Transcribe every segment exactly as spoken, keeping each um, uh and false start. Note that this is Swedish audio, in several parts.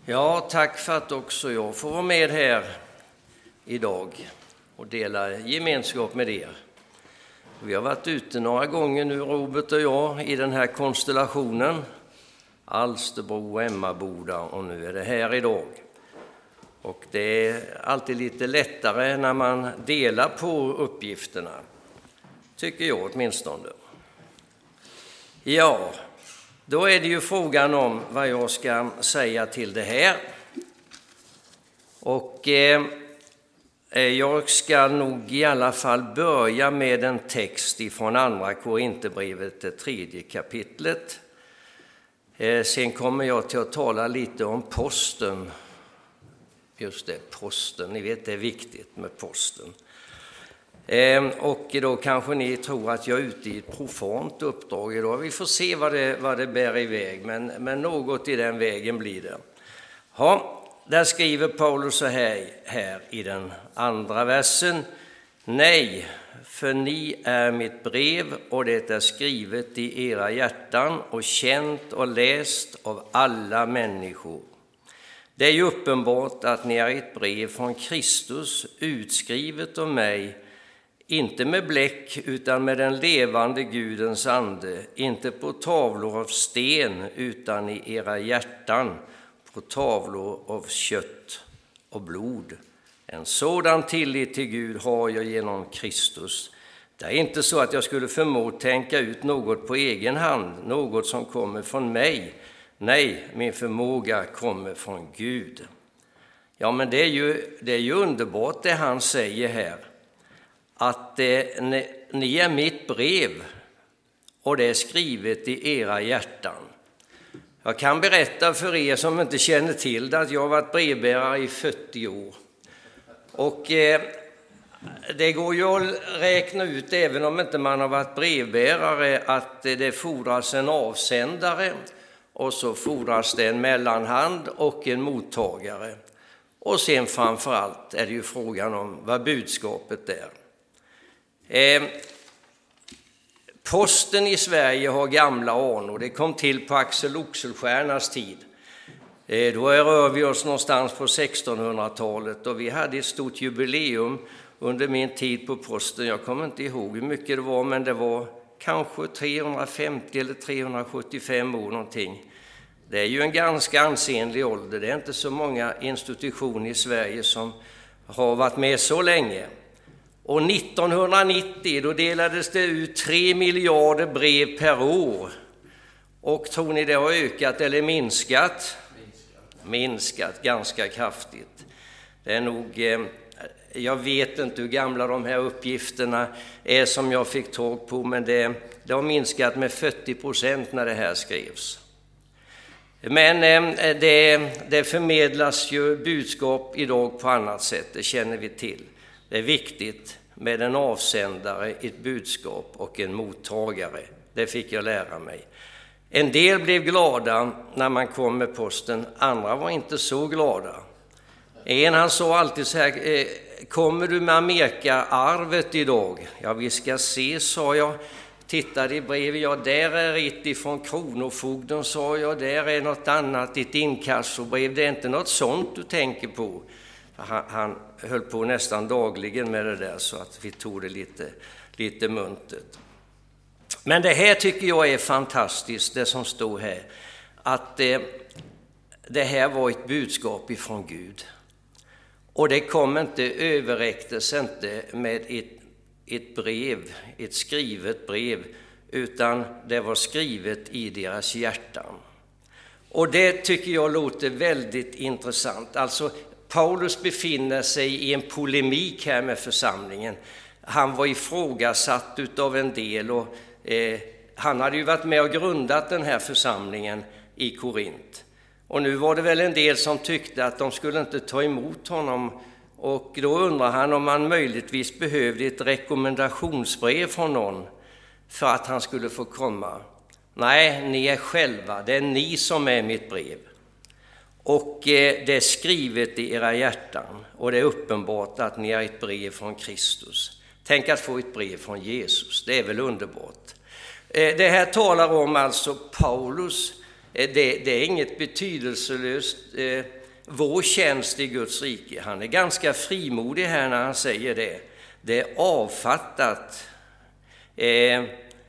Ja, tack för att också jag får vara med här idag och dela gemenskap med er. Vi har varit ute några gånger nu, Robert och jag, i den här konstellationen. Alsterbro och Emmaboda, och nu är det här idag. Och det är alltid lite lättare när man delar på uppgifterna, tycker jag åtminstone. Ja, då är det ju frågan om vad jag ska säga till det här. Och eh, jag ska nog i alla fall börja med en text ifrån andra Korinthierbrevet, det tredje kapitlet. Eh, sen kommer jag till att tala lite om posten. Just det, posten. Ni vet, det är viktigt med posten. Eh, och då kanske ni tror att jag är ute i ett profant uppdrag idag. Vi får se vad det, vad det bär iväg, men, men något i den vägen blir det. Ja, där skriver Paulus så här, här i den andra versen. Nej, för ni är mitt brev, och det är skrivet i era hjärtan och känt och läst av alla människor. Det är ju uppenbart att ni är ett brev från Kristus, utskrivet av mig, inte med bläck utan med den levande Gudens ande, inte på tavlor av sten utan i era hjärtan, på tavlor av kött och blod. En sådan tillit till Gud har jag genom Kristus. Det är inte så att jag skulle förmå tänka ut något på egen hand, något som kommer från mig. Nej, min förmåga kommer från Gud. Ja, men det är ju, det är ju underbart det han säger här. Att eh, ni, ni är mitt brev, och det är skrivet i era hjärtan. Jag kan berätta för er som inte känner till det att jag har varit brevbärare i fyrtio år. Och eh, det går ju att räkna ut, även om inte man har varit brevbärare, att det fordras en avsändare och så fordras det en mellanhand och en mottagare. Och sen framförallt är det ju frågan om vad budskapet är. Eh, posten i Sverige har gamla anor. Det kom till på Axel Oxenstiernas tid. Eh, då rör vi oss någonstans på sextonhundratalet, och vi hade ett stort jubileum under min tid på posten. Jag kommer inte ihåg hur mycket det var, men det var kanske trehundrafemtio eller trehundrasjuttiofem år någonting. Det är ju en ganska ansenlig ålder. Det är inte så många institutioner i Sverige som har varit med så länge. Och nittonhundranittio då delades det ut tre miljarder brev per år. Och tror ni det har ökat eller minskat? Minskat, minskat ganska kraftigt. Det är nog, eh, jag vet inte hur gamla de här uppgifterna är som jag fick tag på, men det, det har minskat med fyrtio procent när det här skrevs. Men eh, det, det förmedlas ju budskap idag på annat sätt, det känner vi till. Det är viktigt med en avsändare, ett budskap och en mottagare. Det fick jag lära mig. En del blev glada när man kom med posten, andra var inte så glada. En han sa alltid så här: kommer du med Amerika-arvet idag? Ja, vi ska se, sa jag. Tittade i brevet, ja, där är ett ifrån kronofogden, sa jag. Där är något annat, ett inkassobrev. Det är inte något sånt du tänker på. Han, han höll på nästan dagligen med det där, så att vi tog det lite, lite muntet. Men det här tycker jag är fantastiskt, det som står här. Att eh, det här var ett budskap ifrån Gud. Och det kom inte, överräcktes inte med ett, ett brev, ett skrivet brev, utan det var skrivet i deras hjärtan. Och det tycker jag låter väldigt intressant. Alltså, Paulus befinner sig i en polemik här med församlingen. Han var ifrågasatt utav en del, och eh, han hade ju varit med och grundat den här församlingen i Korint. Och nu var det väl en del som tyckte att de skulle inte ta emot honom, och då undrar han om man möjligtvis behövde ett rekommendationsbrev från någon för att han skulle få komma. Nej, ni är själva, det är ni som är mitt brev. Och det är skrivet i era hjärtan, och det är uppenbart att ni är ett brev från Kristus. Tänk att få ett brev från Jesus, det är väl underbart. Det här talar om alltså Paulus det, det är inget betydelselöst eh, vår tjänst i Guds rike. Han är ganska frimodig här när han säger det. Det är avfattat. Eh,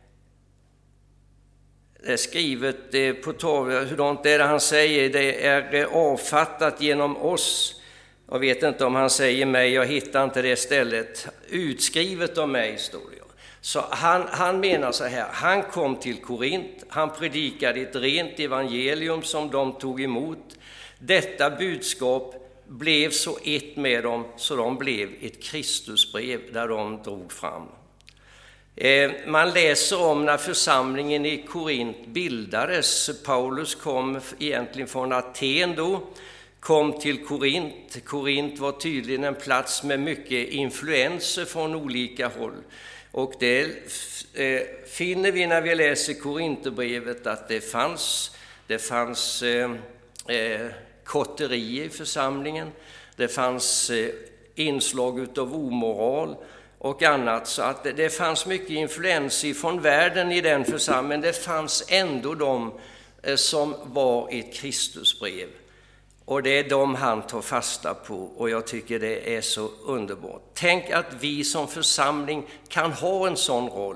det är skrivet eh, på tavlan. Hur det är det han säger? Det är eh, avfattat genom oss. Jag vet inte om han säger mig, jag hittar inte det stället. Utskrivet om mig, står det. Så han, han menar så här, han kom till Korint, han predikade ett rent evangelium som de tog emot. Detta budskap blev så ett med dem så de blev ett Kristusbrev där de drog fram. Eh, man läser om när församlingen i Korint bildades. Paulus kom egentligen från Aten då, kom till Korint. Korint var tydligen en plats med mycket influenser från olika håll. Och det eh, finner vi när vi läser Korinthierbrevet att det fanns, det fanns eh, eh, kotteri i församlingen. Det fanns eh, inslag av omoral och annat. Så att det, det fanns mycket influens från världen i den församlingen. Det fanns ändå de eh, som var ett Kristusbrev. Och det är de han tar fasta på, och jag tycker det är så underbart. Tänk att vi som församling kan ha en sån roll,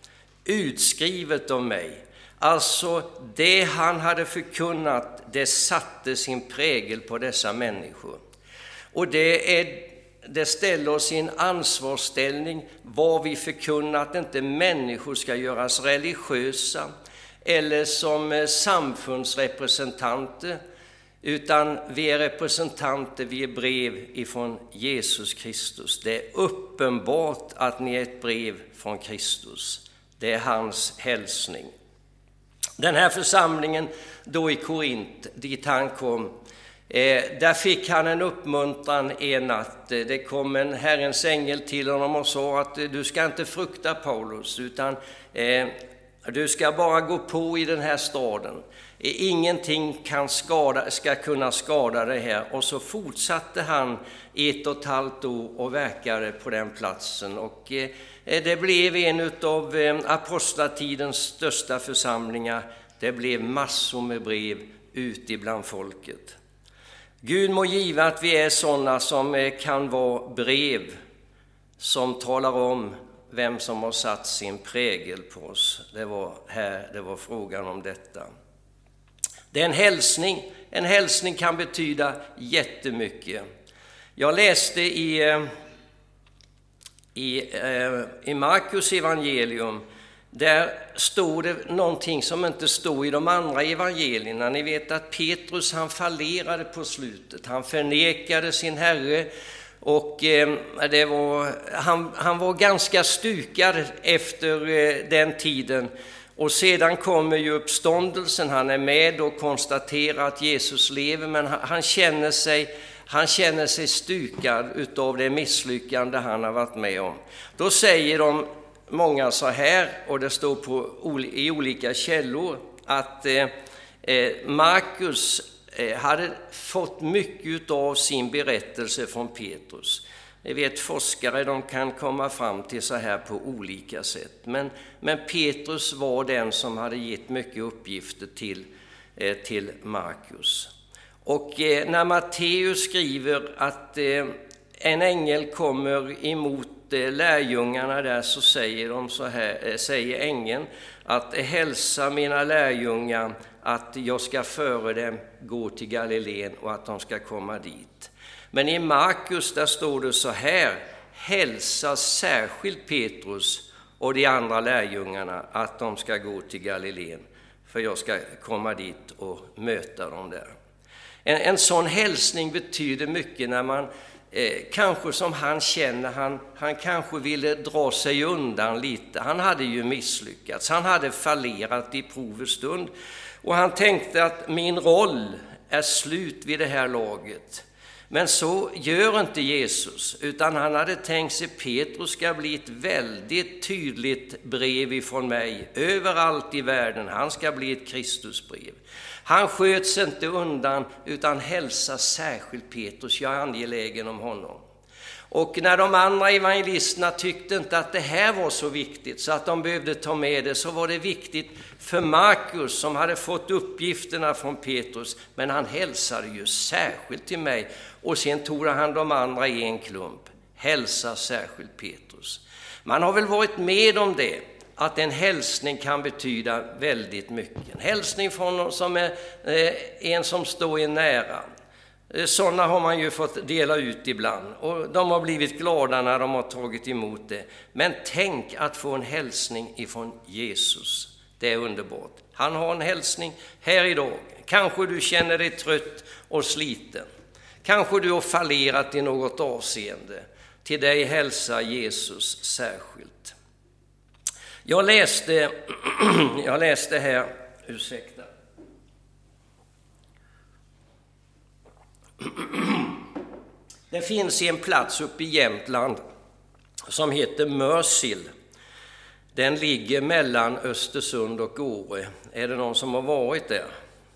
utskrivet av mig. Alltså det han hade förkunnat, det satte sin prägel på dessa människor. Och det, är, det ställer oss i en ansvarsställning vad vi förkunnar, att inte människor ska göras religiösa eller som samfundsrepresentanter, utan vi är representanter, vi är brev ifrån Jesus Kristus. Det är uppenbart att ni är ett brev från Kristus. Det är hans hälsning. Den här församlingen då i Korint, dit han kom, eh, där fick han en uppmuntran en natt. Det kom en Herrens ängel till honom och sa att du ska inte frukta Paulus, utan eh, du ska bara gå på i den här staden. Ingenting kan skada, ska kunna skada det här. Och så fortsatte han ett och ett halvt år och verkade på den platsen. Och eh, det blev en av eh, apostlatidens största församlingar. Det blev massor med brev ut ibland folket. Gud må giva att vi är sådana som eh, kan vara brev som talar om vem som har satt sin prägel på oss. Det var här, det var frågan om detta. Det är en hälsning. En hälsning kan betyda jättemycket. Jag läste i, i, i Markus evangelium. Där står det någonting som inte står i de andra evangelierna. Ni vet att Petrus, han fallerade på slutet. Han förnekade sin herre. Och det var, han, han var ganska stukad efter den tiden. Och sedan kommer ju uppståndelsen, han är med och konstaterar att Jesus lever, men han, han, känner, sig, han känner sig stukad utav det misslyckande han har varit med om. Då säger de många så här, och det står på, i olika källor, att eh, Markus eh, hade fått mycket av sin berättelse från Petrus. Ni vet, forskare, de kan komma fram till så här på olika sätt. Men, men Petrus var den som hade gett mycket uppgifter till, eh, till Markus. Och eh, när Matteus skriver att eh, en ängel kommer emot eh, lärjungarna där, så säger, de så här, eh, säger ängeln att hälsa mina lärjungar att jag ska före dem gå till Galileen och att de ska komma dit. Men i Markus där står det så här: hälsa särskilt Petrus och de andra lärjungarna att de ska gå till Galileen, för jag ska komma dit och möta dem där. En, en sån hälsning betyder mycket när man eh, kanske som han känner, han, han kanske ville dra sig undan lite. Han hade ju misslyckats, han hade fallerat i provets stund och han tänkte att min roll är slut vid det här laget. Men så gör inte Jesus, utan han hade tänkt sig Petrus ska bli ett väldigt tydligt brev ifrån mig överallt i världen. Han ska bli ett Kristusbrev. Han sköts inte undan utan hälsar särskilt Petrus. Jag är angelägen om honom. Och när de andra evangelisterna tyckte inte att det här var så viktigt så att de behövde ta med det, så var det viktigt för Markus som hade fått uppgifterna från Petrus. Men han hälsade ju särskilt till mig, och sen tog han de andra i en klump. Hälsa särskilt Petrus. Man har väl varit med om det, att en hälsning kan betyda väldigt mycket. En hälsning från någon som är eh, en som står en nära. Sådana har man ju fått dela ut ibland, och de har blivit glada när de har tagit emot det. Men tänk att få en hälsning ifrån Jesus. Det är underbart. Han har en hälsning här idag. Kanske du känner dig trött och sliten. Kanske du har fallerat i något avseende. Till dig hälsar Jesus särskilt. Jag läste, jag läste här, ursäkta. Det finns en plats uppe i Jämtland som heter Mörsil. Den ligger mellan Östersund och Åre. Är det någon som har varit där?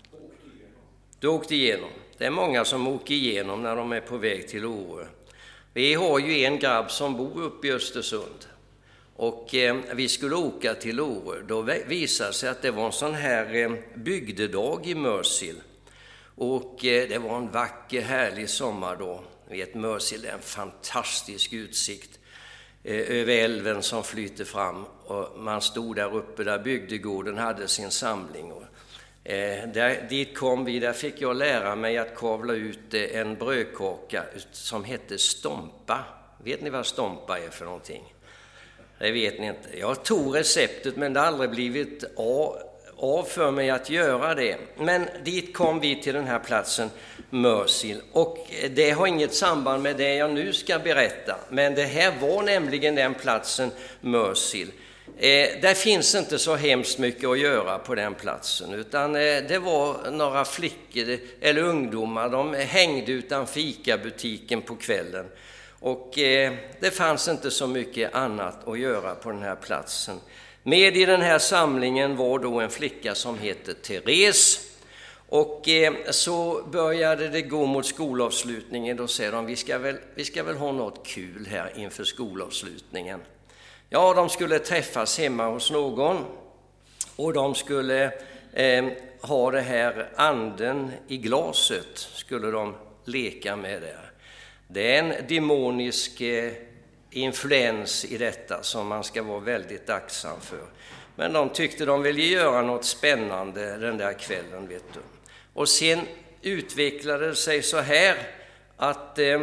Du åkte igenom. Det är många som åker igenom när de är på väg till Åre. Vi har ju en grabb som bor uppe i Östersund. Och eh, vi skulle åka till Åre. Då visade sig att det var en sån här eh, bygdedag i Mörsil. Och eh, det var en vacker, härlig sommardag. Vet, Mörsil är en fantastisk utsikt eh, över älven som flyter fram. Och man stod där uppe där bygdegården hade sin samling. Och, eh, där, dit kom vi, där fick jag lära mig att kavla ut eh, en brödkaka som hette stompa. Vet ni vad stompa är för någonting? Det vet ni inte. Jag tog receptet, men det har aldrig blivit av, av för mig att göra det. Men dit kom vi till den här platsen, Mörsil. Och det har inget samband med det jag nu ska berätta. Men det här var nämligen den platsen, Mörsil. Eh, där finns inte så hemskt mycket att göra på den platsen. Utan eh, det var några flickor eller ungdomar. De hängde utanför Ica-butiken på kvällen. Och eh, det fanns inte så mycket annat att göra på den här platsen. Med i den här samlingen var då en flicka som heter Therese. Och eh, så började det gå mot skolavslutningen. Då säger de, vi ska, väl, vi ska väl ha något kul här inför skolavslutningen. Ja, de skulle träffas hemma hos någon. Och de skulle eh, ha det här anden i glaset. Skulle de leka med det. Det är en demonisk eh, influens i detta som man ska vara väldigt aktsam för. Men de tyckte de ville göra något spännande den där kvällen, vet du. Och sen utvecklade det sig så här att eh,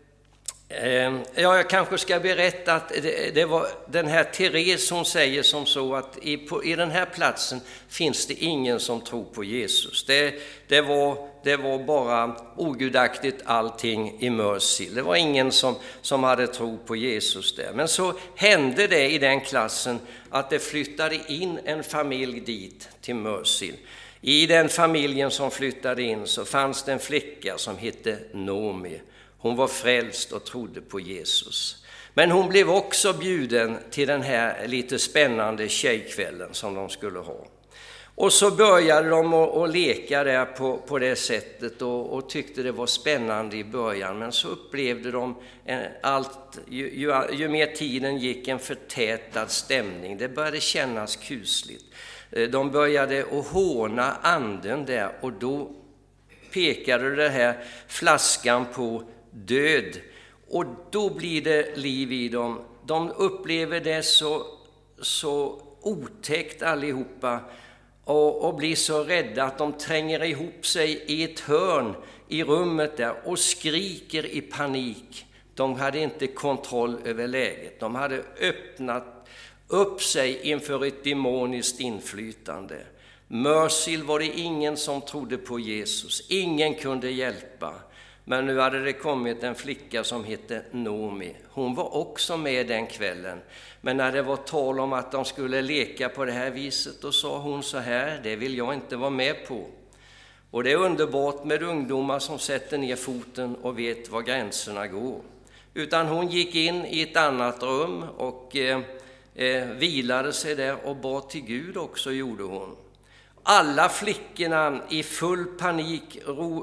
eh, ja, jag kanske ska berätta att det, det var den här Therese, hon säger som så att i, på, i den här platsen finns det ingen som tror på Jesus. Det, det var Det var bara ogudaktigt allting i Mörsil. Det var ingen som, som hade tro på Jesus där. Men så hände det i den klassen att det flyttade in en familj dit till Mörsil. I den familjen som flyttade in så fanns det en flicka som hette Noomi. Hon var frälst och trodde på Jesus. Men hon blev också bjuden till den här lite spännande tjejkvällen som de skulle ha. Och så började de att, att leka där på, på det sättet och, och tyckte det var spännande i början. Men så upplevde de en, allt, ju, ju, ju mer tiden gick, en förtätad stämning. Det började kännas kusligt. De började att håna anden där, och då pekade det här flaskan på död. Och då blir det liv i dem. De upplever det så, så otäckt allihopa. Och, och blir så rädda att de tränger ihop sig i ett hörn i rummet där och skriker i panik. De hade inte kontroll över läget. De hade öppnat upp sig inför ett demoniskt inflytande. Mörsil var det ingen som trodde på Jesus. Ingen kunde hjälpa. Men nu hade det kommit en flicka som hette Noomi. Hon var också med den kvällen. Men när det var tal om att de skulle leka på det här viset, då sa hon så här: det vill jag inte vara med på. Och det är underbart med ungdomar som sätter ner foten och vet var gränserna går. Utan hon gick in i ett annat rum och eh, eh, vilade sig där och bad till Gud också, gjorde hon. Alla flickorna i full panik ro,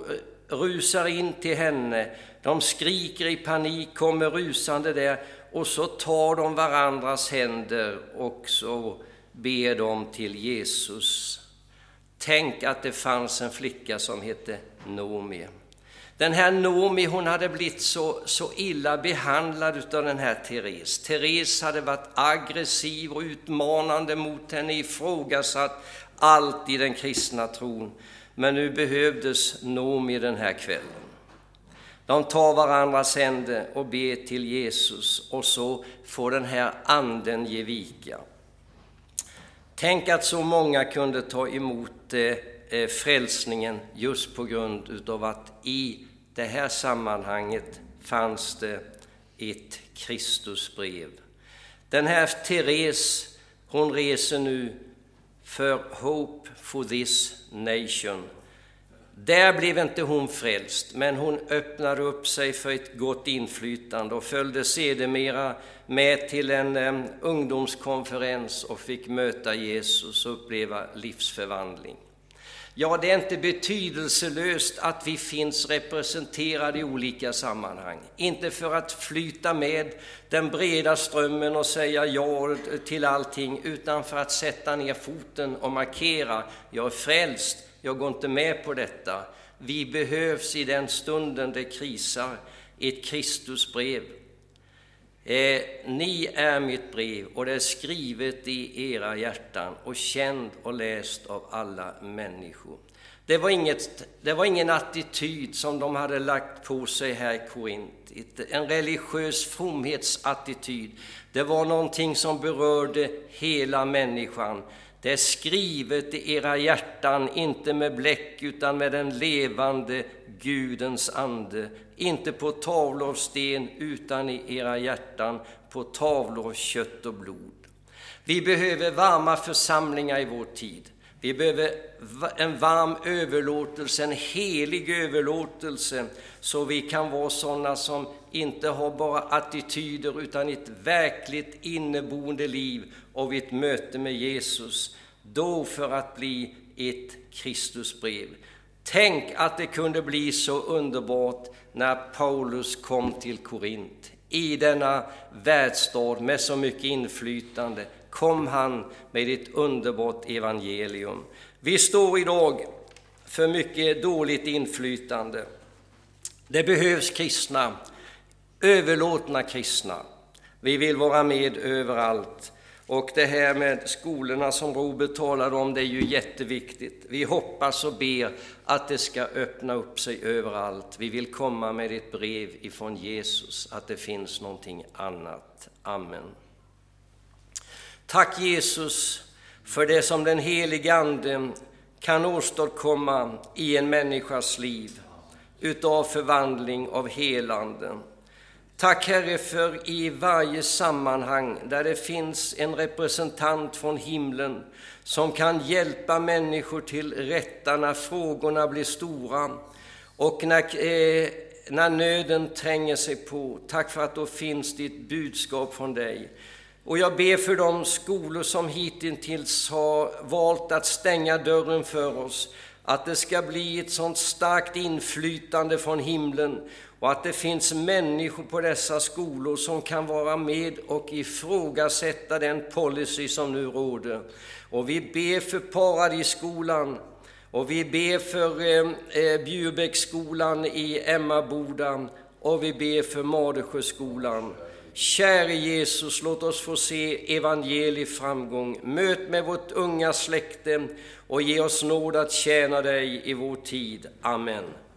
rusar in till henne. De skriker i panik, kommer rusande där och så tar de varandras händer och så ber de till Jesus. Tänk att det fanns en flicka som hette Noomi. Den här Noomi, hon hade blivit så, så illa behandlad av den här Therese. Therese hade varit aggressiv och utmanande mot henne, ifrågasatt allt i den kristna tron. Men nu behövdes Noomi den här kvällen. De tar varandras händer och ber till Jesus och så får den här anden ge vika. Tänk att så många kunde ta emot eh, frälsningen just på grund av att i det här sammanhanget fanns det ett Kristusbrev. Den här Therese, hon reser nu för Hope for this nation. Där blev inte hon frälst, men hon öppnade upp sig för ett gott inflytande och följde sedermera med till en um, ungdomskonferens och fick möta Jesus och uppleva livsförvandling. Ja, det är inte betydelselöst att vi finns representerade i olika sammanhang. Inte för att flyta med den breda strömmen och säga ja till allting, utan för att sätta ner foten och markera, jag är frälst, jag går inte med på detta. Vi behövs i den stunden det krisar, ett Kristusbrev. Eh, ni är mitt brev och det är skrivet i era hjärtan och känd och läst av alla människor. Det var, inget, det var ingen attityd som de hade lagt på sig här i Korint. En religiös fromhetsattityd. Det var någonting som berörde hela människan. Det är skrivet i era hjärtan, inte med bläck utan med den levande Gudens ande. Inte på tavlor av sten utan i era hjärtan, på tavlor av kött och blod. Vi behöver varma församlingar i vår tid. Vi behöver en varm överlåtelse, en helig överlåtelse, så vi kan vara sådana som inte har bara attityder utan ett verkligt inneboende liv och ett möte med Jesus. Då för att bli ett Kristusbrev. Tänk att det kunde bli så underbart när Paulus kom till Korint. I denna världsstad med så mycket inflytande kom han med ett underbart evangelium. Vi står idag för mycket dåligt inflytande. Det behövs kristna, överlåtna kristna. Vi vill vara med överallt. Och det här med skolorna som Robert talade om, det är ju jätteviktigt. Vi hoppas och ber att det ska öppna upp sig överallt. Vi vill komma med ett brev ifrån Jesus att det finns någonting annat. Amen. Tack Jesus för det som den helige Ande kan åstadkomma i en människas liv utav förvandling av helande. Tack Herre för i varje sammanhang där det finns en representant från himlen som kan hjälpa människor till rätta när frågorna blir stora och när, eh, när nöden tränger sig på. Tack för att då finns det ett budskap från dig. Och jag ber för de skolor som hittills har valt att stänga dörren för oss, att det ska bli ett sånt starkt inflytande från himlen och att det finns människor på dessa skolor som kan vara med och ifrågasätta den policy som nu råder. Och vi ber för Paradisskolan och vi ber för eh, Bjurbäcksskolan i Emmaboda och vi ber för Madesjöskolan. Käre Jesus, låt oss få se evangelieframgång. Möt med vårt unga släkte och ge oss nåd att tjäna dig i vår tid. Amen.